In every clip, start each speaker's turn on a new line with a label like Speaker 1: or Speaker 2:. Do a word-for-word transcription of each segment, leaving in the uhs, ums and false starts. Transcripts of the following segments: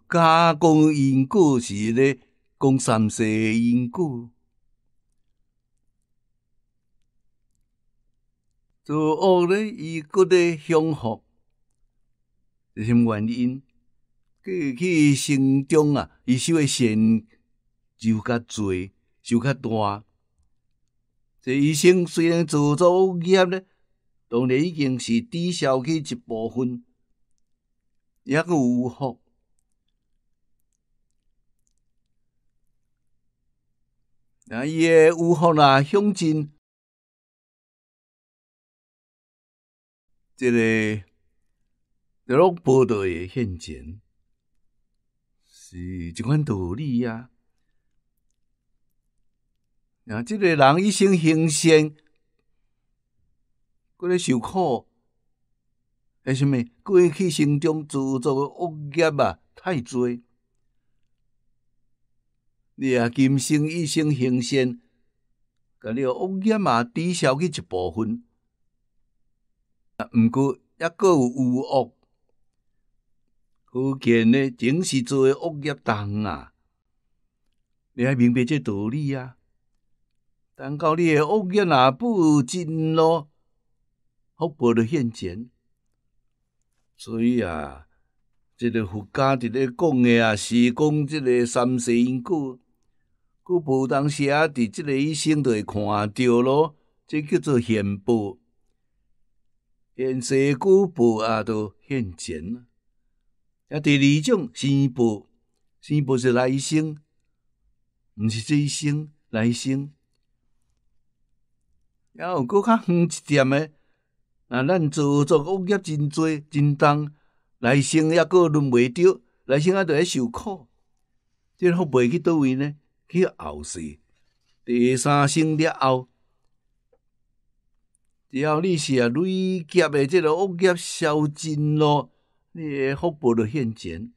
Speaker 1: 假讲因果是咧讲三世的因果。做恶咧，伊搁咧享福，是什么原因？过去生中啊，伊受诶善就较侪，受较大。这一生虽然做作恶业咧，当然已经是抵消去一部分，也阁有福。那伊诶有福啦，享尽这个就落报道诶现前，是一款道理啊。啊，这个人一生行善，搁咧受苦，为什么？过去生中做作诶恶业啊，太多。你啊，今生一生行善，甲你恶业嘛抵消去一部分，啊，毋过抑阁有有恶，可见呢，前世做诶恶业重啊。你爱明白这道理啊。等到你诶恶业若不尽咯，福报就现前。所以啊，这个佛家伫咧讲诶啊，是讲这个三世因果，佫无当时啊，伫这个一生就会看到咯，这叫做现报。现世果报啊，都现前。啊，第二种生报，生报是来生，毋是这一生，来生。还有佫较远一点诶，若咱做作恶业真多真重，来生抑佫轮袂着，来生啊着要受苦。这福报去倒位呢？去后世第三生了后，只要你是啊累劫诶，这个恶业消尽咯，你诶福报就现前。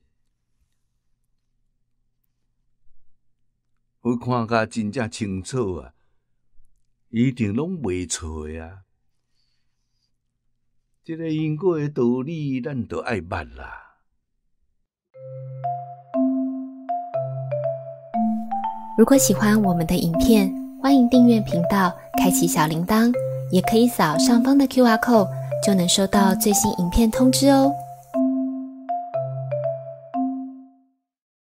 Speaker 1: 我看甲真正清楚啊！一定拢袂错啊！这个因果的道理，咱都爱捌啦。
Speaker 2: 如果喜欢我们的影片，欢迎订阅频道，开启小铃铛，也可以扫上方的 Q R code，就能收到最新影片通知哦。